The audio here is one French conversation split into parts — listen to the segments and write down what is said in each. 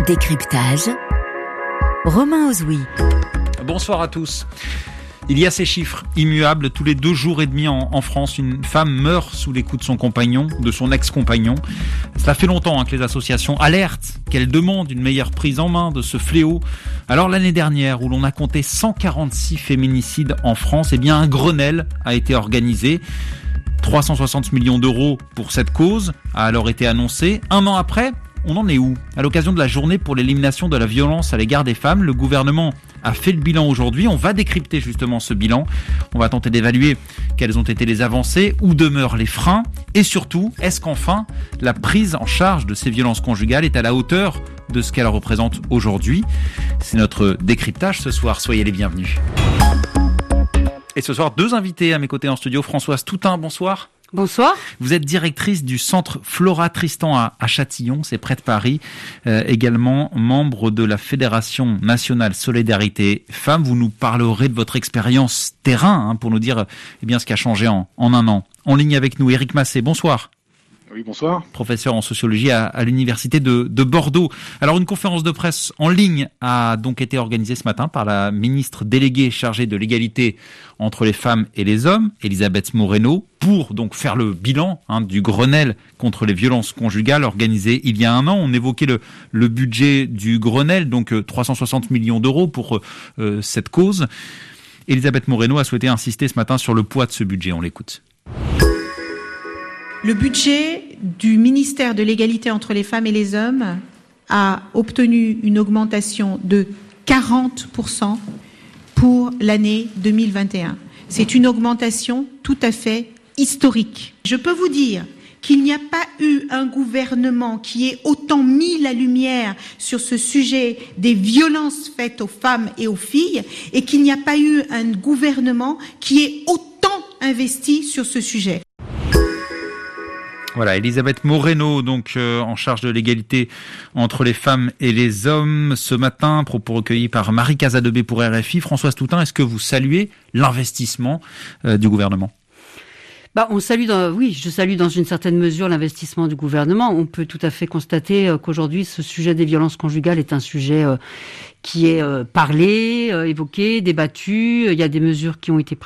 Décryptage, Romain Ozoui. Bonsoir à tous. Il y a ces chiffres immuables. Tous les 2 jours et demi en France, une femme meurt sous les coups de son compagnon, de son ex-compagnon. Cela fait longtemps que les associations alertent, qu'elles demandent une meilleure prise en main de ce fléau. Alors l'année dernière, où l'on a compté 146 féminicides en France, un Grenelle a été organisé. 360 millions d'euros pour cette cause a alors été annoncé. 1 an après, on en est où ? À l'occasion de la journée pour l'élimination de la violence à l'égard des femmes, le gouvernement a fait le bilan aujourd'hui. On va décrypter justement ce bilan. On va tenter d'évaluer quelles ont été les avancées, où demeurent les freins et surtout, est-ce qu'enfin la prise en charge de ces violences conjugales est à la hauteur de ce qu'elle représente aujourd'hui ? C'est notre décryptage ce soir. Soyez les bienvenus. Et ce soir, 2 invités à mes côtés en studio. Françoise Toutain, bonsoir. Bonsoir. Vous êtes directrice du centre Flora Tristan à Châtillon, c'est près de Paris. Également membre de la Fédération nationale Solidarité Femmes. Vous nous parlerez de votre expérience terrain pour nous dire ce qui a changé en 1 an. En ligne avec nous, Éric Massé, bonsoir. Oui, bonsoir. Professeur en sociologie à l'université de Bordeaux. Alors, une conférence de presse en ligne a donc été organisée ce matin par la ministre déléguée chargée de l'égalité entre les femmes et les hommes, Elisabeth Moreno, pour donc faire le bilan du Grenelle contre les violences conjugales organisé il y a 1 an. On évoquait le budget du Grenelle, donc 360 millions d'euros pour cette cause. Elisabeth Moreno a souhaité insister ce matin sur le poids de ce budget. On l'écoute. Le budget du ministère de l'égalité entre les femmes et les hommes a obtenu une augmentation de 40% pour l'année 2021. C'est une augmentation tout à fait historique. Je peux vous dire qu'il n'y a pas eu un gouvernement qui ait autant mis la lumière sur ce sujet des violences faites aux femmes et aux filles et qu'il n'y a pas eu un gouvernement qui ait autant investi sur ce sujet. Voilà, Elisabeth Moreno, donc en charge de l'égalité entre les femmes et les hommes. Ce matin, propos recueillis par Marie Casadebé pour RFI. Françoise Toutain, est-ce que vous saluez l'investissement du gouvernement ? Je salue dans une certaine mesure l'investissement du gouvernement. On peut tout à fait constater qu'aujourd'hui, ce sujet des violences conjugales est un sujet qui est parlé, évoqué, débattu. Il y a des mesures qui ont été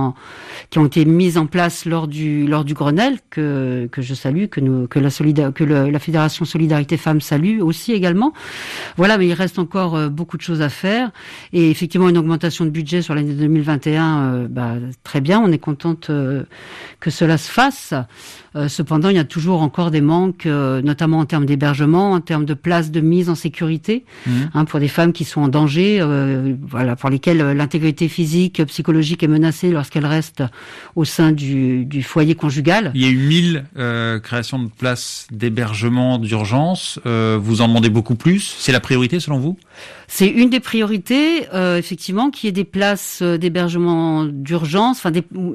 mises en place lors du Grenelle que je salue, que la Fédération Solidarité Femmes salue aussi également. Voilà, mais il reste encore beaucoup de choses à faire et effectivement une augmentation de budget sur l'année 2021, très bien, on est contente que cela se fasse. Cependant, il y a toujours encore des manques, notamment en termes d'hébergement, en termes de places de mise en sécurité, pour des femmes qui sont en danger, pour lesquelles l'intégrité physique, psychologique est menacée lorsqu'elles restent au sein du foyer conjugal. Il y a eu 1000 créations de places d'hébergement d'urgence. Vous en demandez beaucoup plus. C'est la priorité selon vous ? C'est une des priorités, effectivement, qu'il y ait des places d'hébergement d'urgence.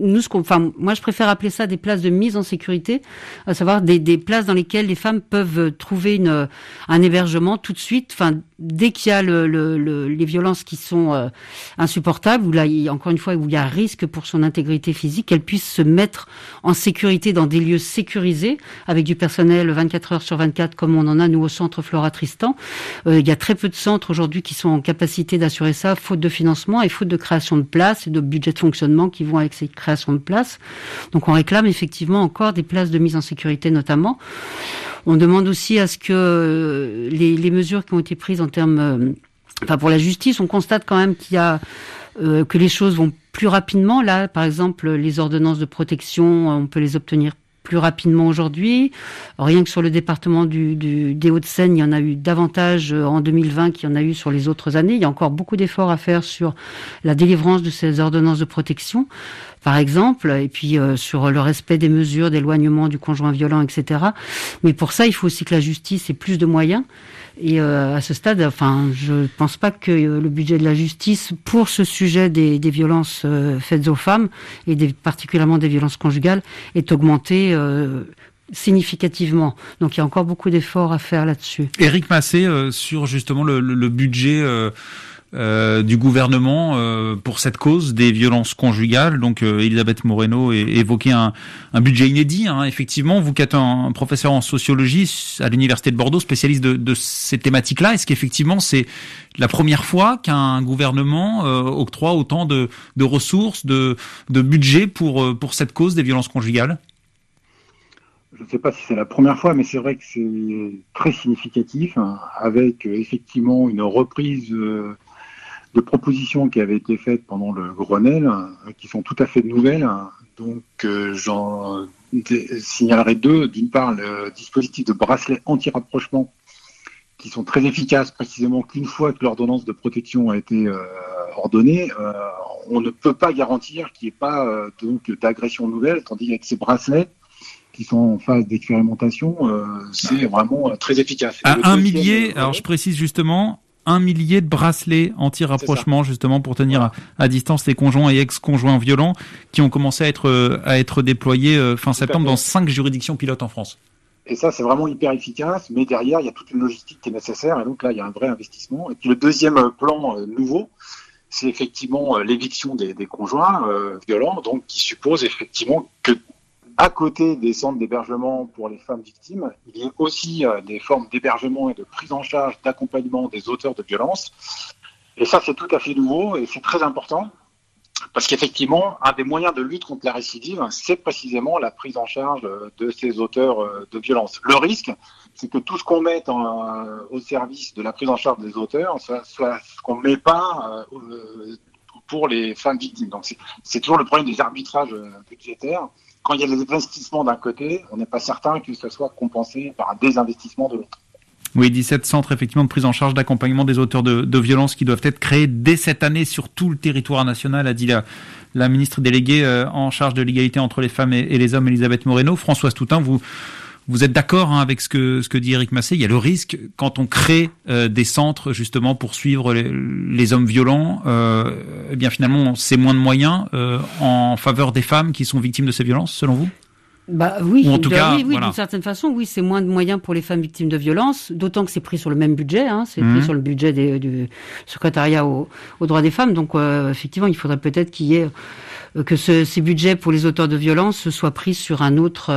Moi, je préfère appeler ça des places de mise en sécurité, à savoir des places dans lesquelles les femmes peuvent trouver un hébergement tout de suite. Dès qu'il y a les violences qui sont insupportables, où il y a un risque pour son intégrité physique, qu'elle puisse se mettre en sécurité dans des lieux sécurisés, avec du personnel 24 heures sur 24, comme on en a nous au centre Flora Tristan. Il y a très peu de centres aujourd'hui qui sont en capacité d'assurer ça, faute de financement et faute de création de places et de budget de fonctionnement qui vont avec ces créations de places. Donc on réclame effectivement encore des places de mise en sécurité notamment. On demande aussi à ce que les mesures qui ont été prises en termes, pour la justice, on constate quand même qu'il y a que les choses vont plus rapidement. Là, par exemple, les ordonnances de protection, on peut les obtenir plus rapidement aujourd'hui. Rien que sur le département des Hauts-de-Seine, il y en a eu davantage en 2020 qu'il y en a eu sur les autres années. Il y a encore beaucoup d'efforts à faire sur la délivrance de ces ordonnances de protection, par exemple, et puis sur le respect des mesures d'éloignement du conjoint violent, etc. Mais pour ça, il faut aussi que la justice ait plus de moyens. Et à ce stade, je pense pas que le budget de la justice pour ce sujet des violences faites aux femmes et particulièrement des violences conjugales est augmenté significativement. Donc il y a encore beaucoup d'efforts à faire là-dessus. Éric Massé, sur justement le budget du gouvernement pour cette cause des violences conjugales. Donc Elisabeth Moreno évoquait un budget inédit. Effectivement, vous qui êtes un professeur en sociologie à l'université de Bordeaux, spécialiste de ces thématiques-là, est-ce qu'effectivement c'est la première fois qu'un gouvernement octroie autant de ressources, de budget pour cette cause des violences conjugales ? Je ne sais pas si c'est la première fois, mais c'est vrai que c'est très significatif, avec effectivement une reprise de propositions qui avaient été faites pendant le Grenelle, qui sont tout à fait nouvelles. Donc j'en signalerai deux. D'une part, le dispositif de bracelet anti-rapprochement, qui sont très efficaces, précisément qu'une fois que l'ordonnance de protection a été ordonnée, on ne peut pas garantir qu'il n'y ait pas donc d'agression nouvelle, tandis qu'avec ces bracelets, qui sont en phase d'expérimentation, c'est vraiment très efficace. À 1 millier, alors je précise justement, 1 millier de bracelets anti-rapprochement, justement pour tenir à distance les conjoints et ex-conjoints violents, qui ont commencé à être déployés fin septembre dans 5 juridictions pilotes en France. Et ça, c'est vraiment hyper efficace, mais derrière, il y a toute une logistique qui est nécessaire, et donc là, il y a un vrai investissement. Et puis le deuxième plan nouveau, c'est effectivement l'éviction des conjoints violents, donc qui suppose effectivement que à côté des centres d'hébergement pour les femmes victimes, il y a aussi des formes d'hébergement et de prise en charge, d'accompagnement des auteurs de violences. Et ça, c'est tout à fait nouveau et c'est très important parce qu'effectivement, un des moyens de lutte contre la récidive, c'est précisément la prise en charge de ces auteurs de violences. Le risque, c'est que tout ce qu'on met au service de la prise en charge des auteurs, soit ce qu'on ne met pas pour les femmes victimes. Donc c'est toujours le problème des arbitrages budgétaires. Quand il y a des investissements d'un côté, on n'est pas certain que ce soit compensé par un désinvestissement de l'autre. Oui, 17 centres effectivement de prise en charge d'accompagnement des auteurs de violences qui doivent être créés dès cette année sur tout le territoire national, a dit la ministre déléguée en charge de l'égalité entre les femmes et les hommes, Elisabeth Moreno. Françoise Toutain, vous êtes d'accord avec ce que dit Éric Massé? Il y a le risque, quand on crée des centres justement pour suivre les hommes violents, eh bien finalement c'est moins de moyens en faveur des femmes qui sont victimes de ces violences, selon vous? Bah oui, ou en tout cas, oui, voilà. D'une certaine façon, oui, c'est moins de moyens pour les femmes victimes de violences, d'autant que c'est pris sur le même budget, c'est pris sur le budget du secrétariat aux droits des femmes. Donc effectivement, il faudrait peut-être qu'il y ait que ces budgets pour les auteurs de violences soient pris sur un autre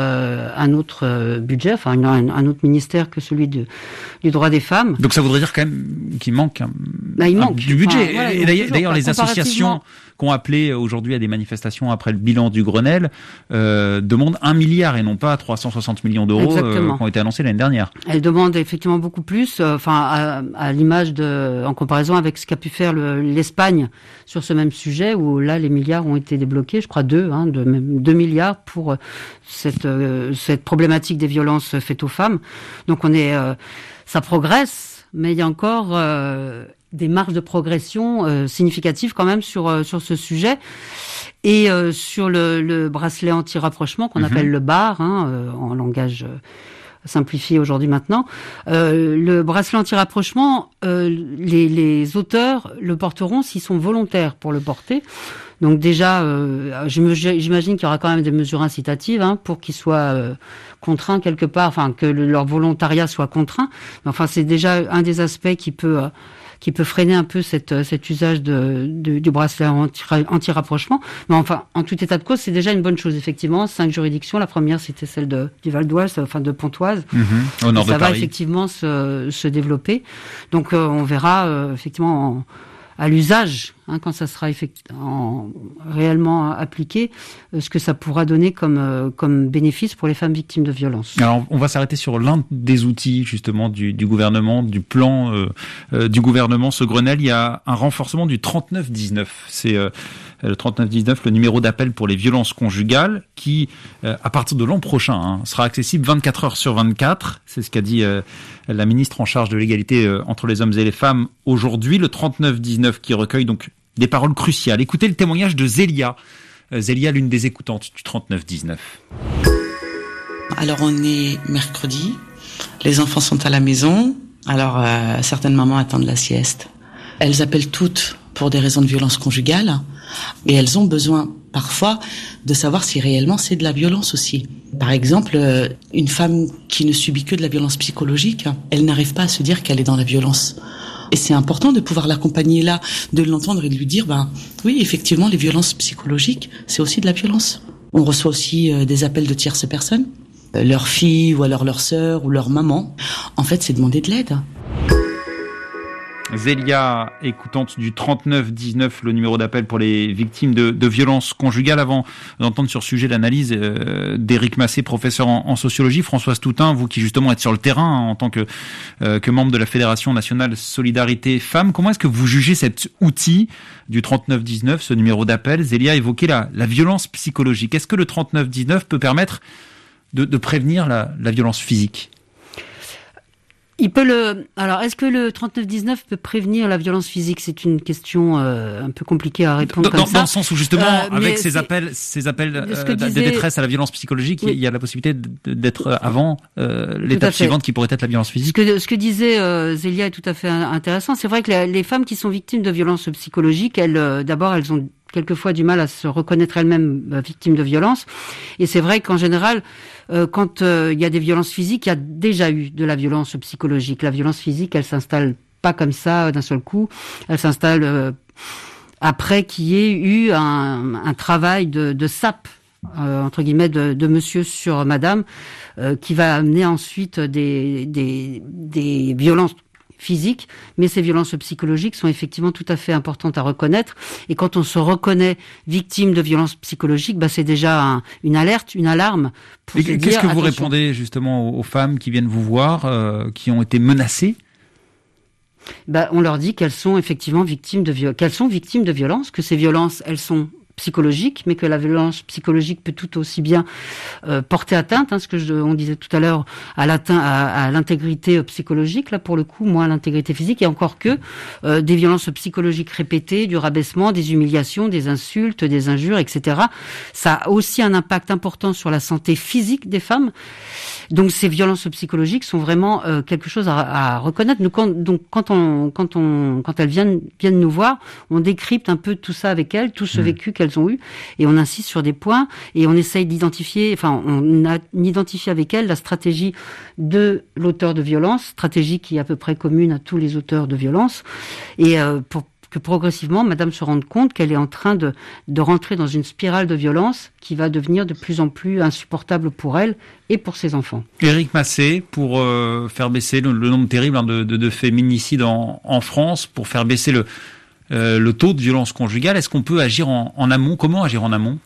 budget, enfin un autre ministère que celui du droit des femmes. Donc ça voudrait dire quand même qu'il manque du budget. Enfin, voilà, et d'ailleurs les associations qui ont appelé aujourd'hui à des manifestations après le bilan du Grenelle demandent 1 milliard et non pas 360 millions d'euros qui ont été annoncés l'année dernière. Elles demandent effectivement beaucoup plus, à l'image en comparaison avec ce qu'a pu faire l'Espagne sur ce même sujet, où là les milliards ont été débloqués, je crois 2 milliards pour cette problématique des violences faites aux femmes. Donc ça progresse, mais il y a encore des marges de progression significatives quand même sur ce sujet. Et sur le bracelet anti-rapprochement qu'on appelle le BAR, en langage simplifié aujourd'hui maintenant, le bracelet anti-rapprochement, les auteurs le porteront s'ils sont volontaires pour le porter. Donc déjà, j'imagine qu'il y aura quand même des mesures incitatives pour qu'ils soient contraints quelque part, enfin que leur volontariat soit contraint. Mais enfin, c'est déjà un des aspects qui peut freiner un peu cet usage du bracelet anti-rapprochement. Mais enfin, en tout état de cause, c'est déjà une bonne chose, effectivement. 5 juridictions. La première, c'était celle du Val d'Oise, de Pontoise. Au nord de Paris. Ça va effectivement se développer. Donc, on verra effectivement à l'usage, quand ça sera réellement appliqué, ce que ça pourra donner comme bénéfice pour les femmes victimes de violences. Alors, on va s'arrêter sur l'un des outils justement du gouvernement, du plan du gouvernement, ce Grenelle. Il y a un renforcement du 3919. C'est le 3919, le numéro d'appel pour les violences conjugales, qui, à partir de l'an prochain, sera accessible 24 heures sur 24. C'est ce qu'a dit la ministre en charge de l'égalité entre les hommes et les femmes aujourd'hui. Le 3919 qui recueille donc des paroles cruciales. Écoutez le témoignage de Zélia. Zélia, l'une des écoutantes du 3919. Alors on est mercredi, les enfants sont à la maison, alors certaines mamans attendent la sieste. Elles appellent toutes pour des raisons de violence conjugale et elles ont besoin parfois de savoir si réellement c'est de la violence aussi. Par exemple, une femme qui ne subit que de la violence psychologique, elle n'arrive pas à se dire qu'elle est dans la violence. Et c'est important de pouvoir l'accompagner là, de l'entendre et de lui dire, oui, effectivement, les violences psychologiques, c'est aussi de la violence. On reçoit aussi des appels de tierces personnes, leur fille ou alors leur sœur ou leur maman. En fait, c'est demander de l'aide. Zélia, écoutante du 3919, le numéro d'appel pour les victimes de violences conjugales. Avant d'entendre sur ce sujet l'analyse d'Éric Massé, professeur en sociologie, Françoise Toutain, vous qui justement êtes sur le terrain en tant que membre de la Fédération nationale Solidarité Femmes, comment est-ce que vous jugez cet outil du 3919, ce numéro d'appel? Zélia évoquait la violence psychologique. Est-ce que le 3919 peut permettre de prévenir la violence physique? Alors, est-ce que le 3919 peut prévenir la violence physique? C'est une question un peu compliquée à répondre comme ça. Dans le sens où justement, avec ces appels de détresse à la violence psychologique, oui, il y a la possibilité d'être avant l'étape suivante qui pourrait être la violence physique. Ce que disait Zélia est tout à fait intéressant. C'est vrai que les femmes qui sont victimes de violences psychologiques, elles ont quelquefois du mal à se reconnaître elles-mêmes victimes de violences. Et c'est vrai qu'en général, quand il y a des violences physiques, il y a déjà eu de la violence psychologique. La violence physique, elle s'installe pas comme ça d'un seul coup. Elle s'installe après qu'il y ait eu un travail de sape, entre guillemets, de monsieur sur madame, qui va amener ensuite des violences physiques, mais ces violences psychologiques sont effectivement tout à fait importantes à reconnaître. Et quand on se reconnaît victime de violences psychologiques, c'est déjà une alerte, une alarme. Qu'est-ce que vous répondez justement aux femmes qui viennent vous voir, qui ont été menacées? On leur dit qu'elles sont effectivement victimes de violences, que ces violences, elles sont psychologique, mais que la violence psychologique peut tout aussi bien porter atteinte, on disait tout à l'heure, à l'intégrité psychologique, là pour le coup, moins à l'intégrité physique, et encore que des violences psychologiques répétées, du rabaissement, des humiliations, des insultes, des injures, etc. Ça a aussi un impact important sur la santé physique des femmes. Donc ces violences psychologiques sont vraiment quelque chose à reconnaître. Quand elles viennent nous voir, on décrypte un peu tout ça avec elles, tout ce vécu qu'elles ont eu, et on insiste sur des points, et on essaye d'identifier, on identifie avec elles la stratégie de l'auteur de violence, stratégie qui est à peu près commune à tous les auteurs de violence, et pour que progressivement, madame se rende compte qu'elle est en train de rentrer dans une spirale de violence qui va devenir de plus en plus insupportable pour elle et pour ses enfants. Éric Massé, pour faire baisser le nombre terrible de féminicides en France, pour faire baisser le taux de violence conjugale, est-ce qu'on peut agir en amont? Comment agir en amont?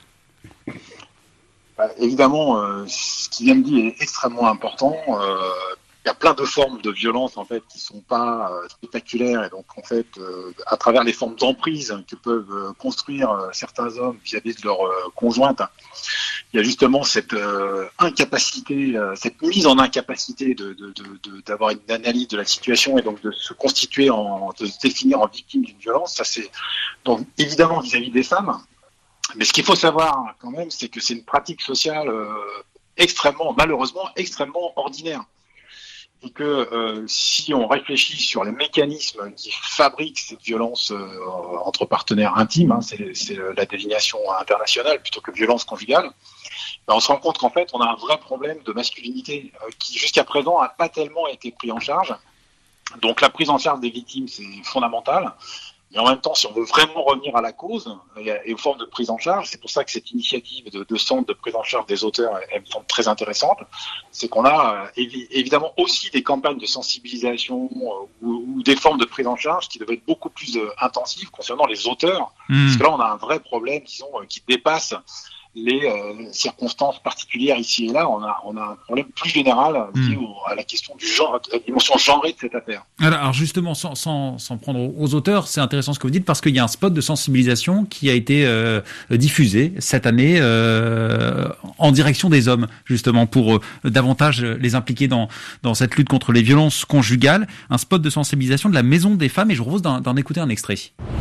Évidemment, ce qui vient de dire est extrêmement important. Il y a plein de formes de violence en fait qui sont pas spectaculaires, et donc en fait à travers les formes d'emprise que peuvent construire certains hommes vis-à-vis de leur conjointe, il y a justement cette incapacité, cette mise en incapacité d'avoir une analyse de la situation et donc de se constituer de se définir en victime d'une violence. Ça c'est donc évidemment vis-à-vis des femmes, mais ce qu'il faut savoir quand même, c'est que c'est une pratique sociale malheureusement extrêmement ordinaire. Et que si on réfléchit sur les mécanismes qui fabriquent cette violence entre partenaires intimes, c'est la désignation internationale plutôt que violence conjugale, on se rend compte qu'en fait on a un vrai problème de masculinité qui jusqu'à présent n'a pas tellement été pris en charge. Donc la prise en charge des victimes, c'est fondamental. Mais en même temps, si on veut vraiment revenir à la cause et aux formes de prise en charge, c'est pour ça que cette initiative de centre de prise en charge des auteurs, elle me semble très intéressante. C'est qu'on a évidemment aussi des campagnes de sensibilisation ou des formes de prise en charge qui devraient être beaucoup plus intensives concernant les auteurs. Parce que là, on a un vrai problème, disons, qui dépasse les circonstances particulières ici et là. On a un problème plus général lié à la question du genre, à la dimension genrée de cette affaire. Alors justement, sans prendre aux auteurs, c'est intéressant ce que vous dites, parce qu'il y a un spot de sensibilisation qui a été diffusé cette année en direction des hommes, justement, pour davantage les impliquer dans cette lutte contre les violences conjugales. Un spot de sensibilisation de la Maison des Femmes, et je vous propose d'en écouter un extrait.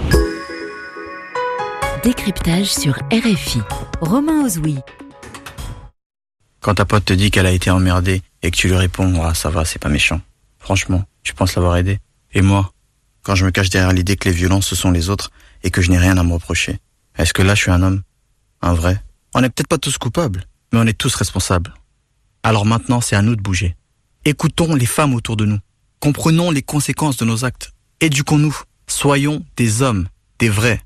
Décryptage sur RFI. Romain Ozoui. Quand ta pote te dit qu'elle a été emmerdée et que tu lui réponds « Ah, ça va, c'est pas méchant », franchement, tu penses l'avoir aidée? Et moi, quand je me cache derrière l'idée que les violences ce sont les autres et que je n'ai rien à me reprocher, est-ce que là je suis un homme? Un vrai? On n'est peut-être pas tous coupables, mais on est tous responsables. Alors maintenant, c'est à nous de bouger. Écoutons les femmes autour de nous. Comprenons les conséquences de nos actes. Éduquons-nous. Soyons des hommes, des vrais.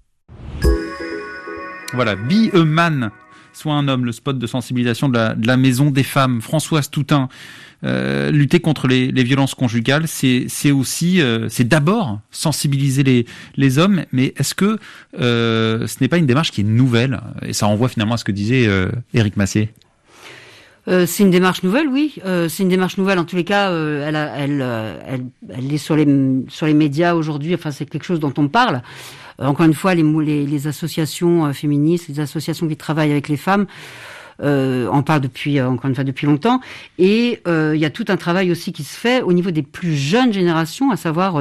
Voilà, Be a Man, soit un homme, le spot de sensibilisation de la Maison des Femmes. Françoise Toutain, lutter contre les violences conjugales, c'est aussi, c'est d'abord sensibiliser les hommes, mais est-ce que ce n'est pas une démarche qui est nouvelle? Et ça renvoie finalement à ce que disait Éric Massé. C'est une démarche nouvelle, oui. C'est une démarche nouvelle. En tous les cas, elle est sur les médias aujourd'hui. Enfin, c'est quelque chose dont on parle. Encore une fois, les associations féministes, les associations qui travaillent avec les femmes en parlent depuis longtemps. Et il y a tout un travail aussi qui se fait au niveau des plus jeunes générations, à savoir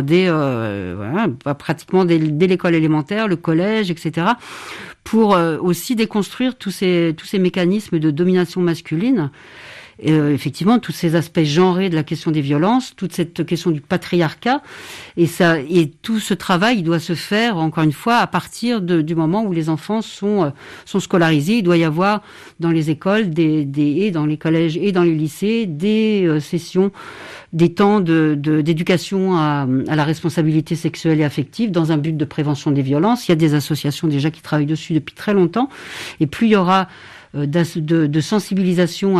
pratiquement dès l'école élémentaire, le collège, etc. Pour aussi déconstruire tous ces mécanismes de domination masculine. Et, effectivement, tous ces aspects genrés de la question des violences, toute cette question du patriarcat, et tout ce travail, il doit se faire, encore une fois, à partir du moment où les enfants sont scolarisés. Il doit y avoir dans les écoles, et dans les collèges et dans les lycées, des sessions, des temps d'éducation à la responsabilité sexuelle et affective dans un but de prévention des violences. Il y a des associations déjà qui travaillent dessus depuis très longtemps, et plus il y aura de sensibilisation à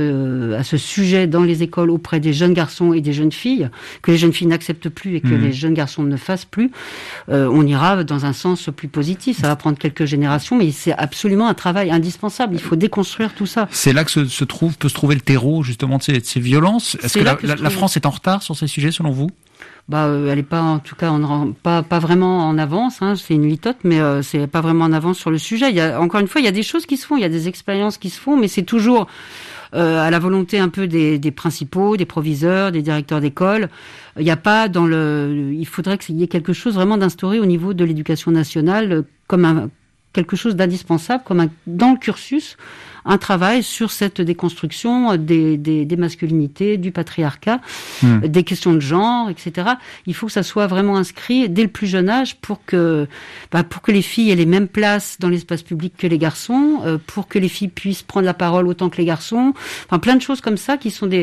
ce sujet dans les écoles auprès des jeunes garçons et des jeunes filles, que les jeunes filles n'acceptent plus et que les jeunes garçons ne fassent plus, on ira dans un sens plus positif. Ça va prendre quelques générations, mais c'est absolument un travail indispensable. Il faut déconstruire tout ça. C'est là que peut se trouver le terreau justement de ces violences. Est-ce que la France est en retard sur ces sujets selon vous? Elle est pas, en tout cas, pas vraiment en avance, hein. C'est une litote, mais c'est pas vraiment en avance sur le sujet. Encore une fois, il y a des choses qui se font, il y a des expériences qui se font, mais c'est toujours à la volonté un peu des principaux, des proviseurs, des directeurs d'école. Il n'y a pas il faudrait qu'il y ait quelque chose vraiment d'instauré au niveau de l'éducation nationale comme quelque chose d'indispensable, dans le cursus, un travail sur cette déconstruction des masculinités, du patriarcat, des questions de genre, etc. Il faut que ça soit vraiment inscrit dès le plus jeune âge pour que les filles aient les mêmes places dans l'espace public que les garçons, pour que les filles puissent prendre la parole autant que les garçons. Enfin, plein de choses comme ça qui sont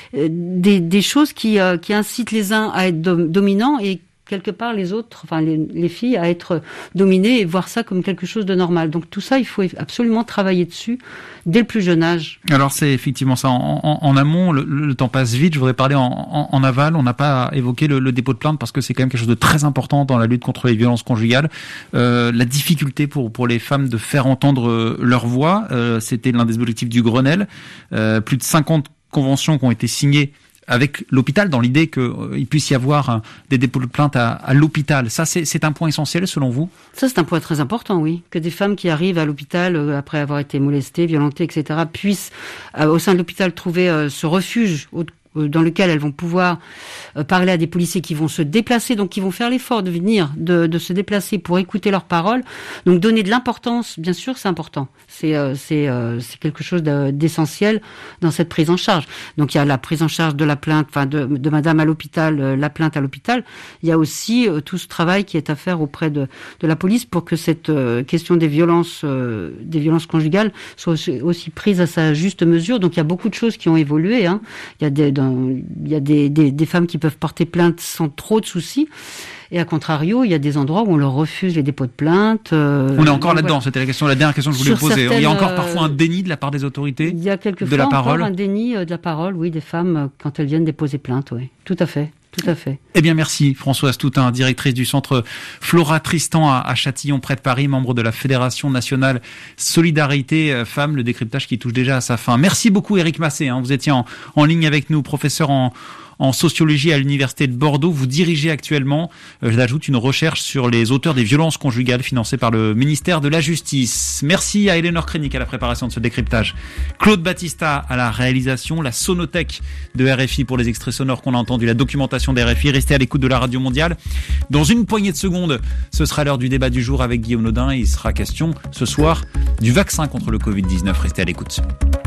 des choses qui incitent les uns à être dominants et quelque part les autres, enfin les filles, à être dominées et voir ça comme quelque chose de normal. Donc tout ça, il faut absolument travailler dessus dès le plus jeune âge. Alors c'est effectivement ça. En amont, le temps passe vite. Je voudrais parler en aval. On n'a pas évoqué le dépôt de plainte parce que c'est quand même quelque chose de très important dans la lutte contre les violences conjugales. La difficulté pour les femmes de faire entendre leur voix, c'était l'un des objectifs du Grenelle. Plus de 50 conventions qui ont été signées avec l'hôpital, dans l'idée qu'il puisse y avoir des dépôts de plainte à l'hôpital. Ça, c'est un point essentiel selon vous? Ça, c'est un point très important, oui. Que des femmes qui arrivent à l'hôpital après avoir été molestées, violentées, etc., puissent, au sein de l'hôpital, trouver ce refuge dans lequel elles vont pouvoir parler à des policiers qui vont se déplacer, donc qui vont faire l'effort de venir, de se déplacer pour écouter leurs paroles. Donc donner de l'importance, bien sûr, c'est important. C'est quelque chose d'essentiel dans cette prise en charge. Donc il y a la prise en charge de la plainte, enfin de madame à l'hôpital, la plainte à l'hôpital. Il y a aussi tout ce travail qui est à faire auprès de la police pour que cette question des violences conjugales soit aussi prise à sa juste mesure. Donc il y a beaucoup de choses qui ont évolué, hein. Il y a des femmes qui peuvent porter plainte sans trop de soucis. Et à contrario, il y a des endroits où on leur refuse les dépôts de plainte. On est encore là-dedans. C'était la dernière question que je voulais vous poser. Il y a encore parfois un déni de la part des autorités. Il y a quelquefois encore un déni de la parole, oui, des femmes quand elles viennent déposer plainte, oui. Tout à fait. Tout à fait. Eh bien, merci Françoise Toutain, directrice du centre Flora Tristan à Châtillon, près de Paris, membre de la Fédération nationale Solidarité Femmes, le décryptage qui touche déjà à sa fin. Merci beaucoup Éric Massé, vous étiez en ligne avec nous, professeur en sociologie à l'université de Bordeaux. Vous dirigez actuellement, j'ajoute, une recherche sur les auteurs des violences conjugales financée par le ministère de la Justice. Merci à Eleanor Krenik à la préparation de ce décryptage. Claude Battista à la réalisation, la sonothèque de RFI pour les extraits sonores qu'on a entendus, la documentation de RFI. Restez à l'écoute de la radio mondiale. Dans une poignée de secondes, ce sera l'heure du débat du jour avec Guillaume Nodin. Il sera question ce soir du vaccin contre le Covid-19. Restez à l'écoute.